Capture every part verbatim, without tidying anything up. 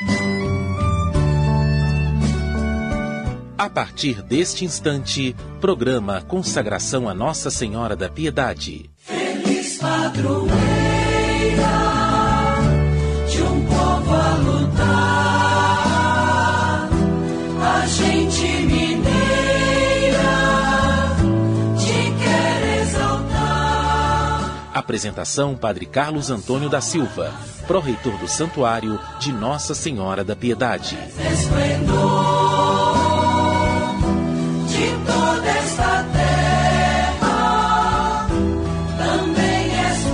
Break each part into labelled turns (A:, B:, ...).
A: A partir deste instante, programa Consagração a Nossa Senhora da Piedade.
B: Feliz padroeira de um povo a lutar, a gente mineira te quer exaltar.
A: Apresentação: Padre Carlos Antônio da Silva, pró-reitor do Santuário de Nossa Senhora da Piedade.
B: Esplendor de toda esta terra, também és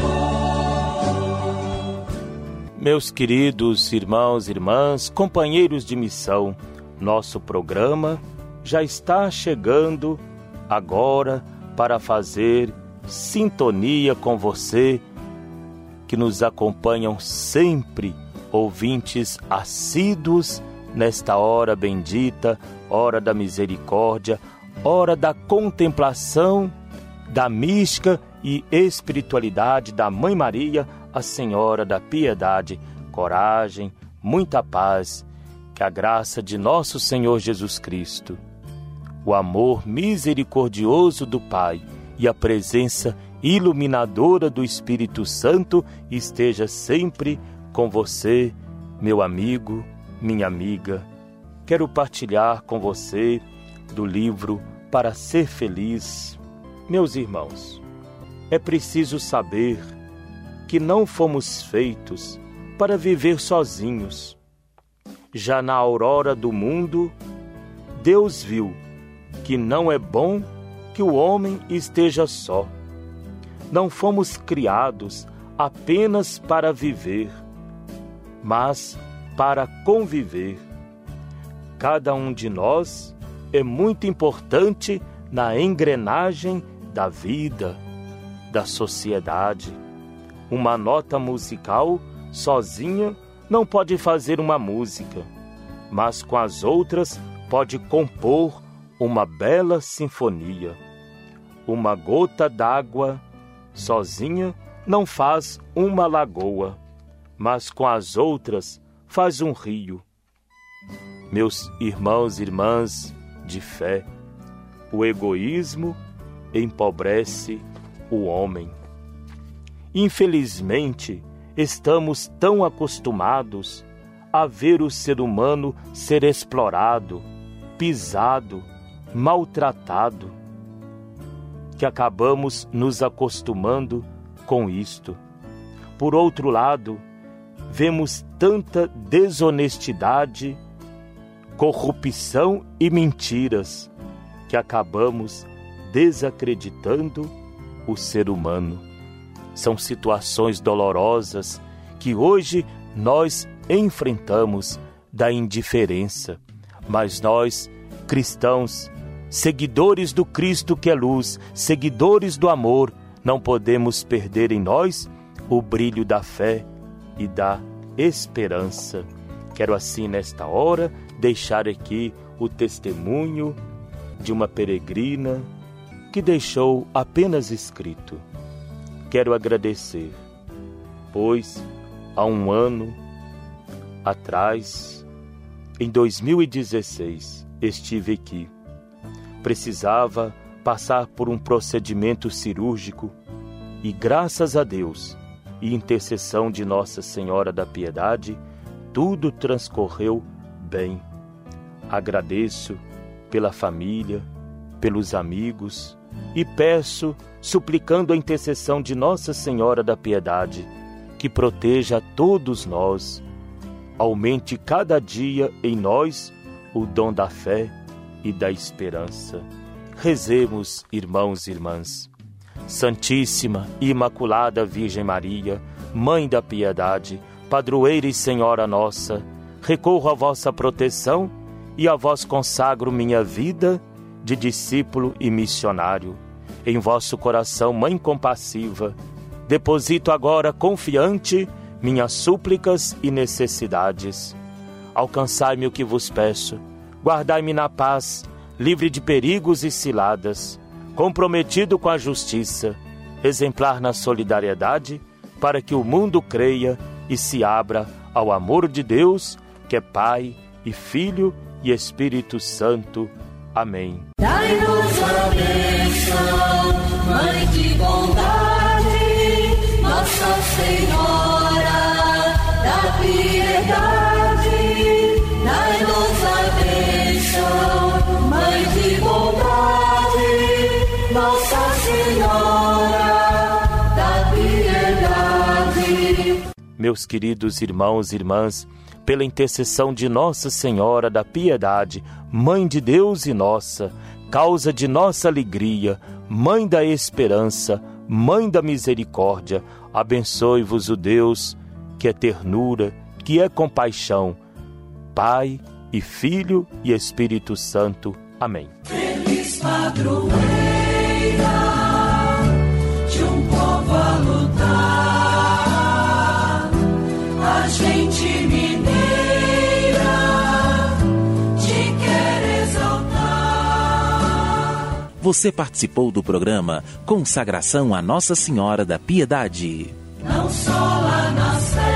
B: louvor.
C: Meus queridos irmãos e irmãs, companheiros de missão, nosso programa já está chegando agora para fazer sintonia com você, que nos acompanham sempre, ouvintes assíduos nesta hora bendita, hora da misericórdia, hora da contemplação, da mística e espiritualidade da Mãe Maria, a Senhora da Piedade. Coragem, muita paz, que a graça de nosso Senhor Jesus Cristo, o amor misericordioso do Pai e a presença iluminadora do Espírito Santo esteja sempre com você, meu amigo, minha amiga. Quero partilhar com você do livro Para Ser Feliz. Meus irmãos, é preciso saber que não fomos feitos para viver sozinhos. Já na aurora do mundo, Deus viu que não é bom que o homem esteja só. Não fomos criados apenas para viver, mas para conviver. Cada um de nós é muito importante na engrenagem da vida, da sociedade. Uma nota musical sozinha não pode fazer uma música, mas com as outras pode compor uma bela sinfonia. Uma gota d'água sozinha não faz uma lagoa, mas com as outras faz um rio. Meus irmãos e irmãs de fé, o egoísmo empobrece o homem. Infelizmente, estamos tão acostumados a ver o ser humano ser explorado, pisado, maltratado, que acabamos nos acostumando com isto. Por outro lado, vemos tanta desonestidade, corrupção e mentiras, que acabamos desacreditando o ser humano. São situações dolorosas que hoje nós enfrentamos da indiferença, mas nós, cristãos, seguidores do Cristo que é luz, seguidores do amor, não podemos perder em nós o brilho da fé e da esperança. Quero assim, nesta hora, deixar aqui o testemunho de uma peregrina que deixou apenas escrito: quero agradecer, pois há um ano atrás, em dois mil e dezesseis, estive aqui. Precisava passar por um procedimento cirúrgico e, graças a Deus e intercessão de Nossa Senhora da Piedade, tudo transcorreu bem. Agradeço pela família, pelos amigos e peço, suplicando a intercessão de Nossa Senhora da Piedade, que proteja a todos nós, aumente cada dia em nós o dom da fé e da esperança. Rezemos, irmãos e irmãs. Santíssima e Imaculada Virgem Maria, Mãe da Piedade, Padroeira e Senhora nossa, recorro à vossa proteção e a vós consagro minha vida de discípulo e missionário. Em vosso coração, Mãe compassiva, deposito agora confiante minhas súplicas e necessidades. Alcançai-me o que vos peço, guardai-me na paz, livre de perigos e ciladas, comprometido com a justiça, exemplar na solidariedade, para que o mundo creia e se abra ao amor de Deus, que é Pai e Filho e Espírito Santo. Amém.
B: Dai-nos a bênção, Mãe de bondade, Nossa Senhora da piedade. Dai-nos a bênção, Mãe de bondade, Nossa Senhora da piedade.
C: Meus queridos irmãos e irmãs, pela intercessão de Nossa Senhora da Piedade, Mãe de Deus e nossa, causa de nossa alegria, Mãe da esperança, Mãe da misericórdia, abençoe-vos o Deus, que é ternura, que é compaixão, Pai e Filho e Espírito Santo. Amém.
B: Feliz padroeira de um povo a lutar, a gente mineira te quer exaltar.
A: Você participou do programa Consagração a Nossa Senhora da Piedade.
B: Não só lá na Sé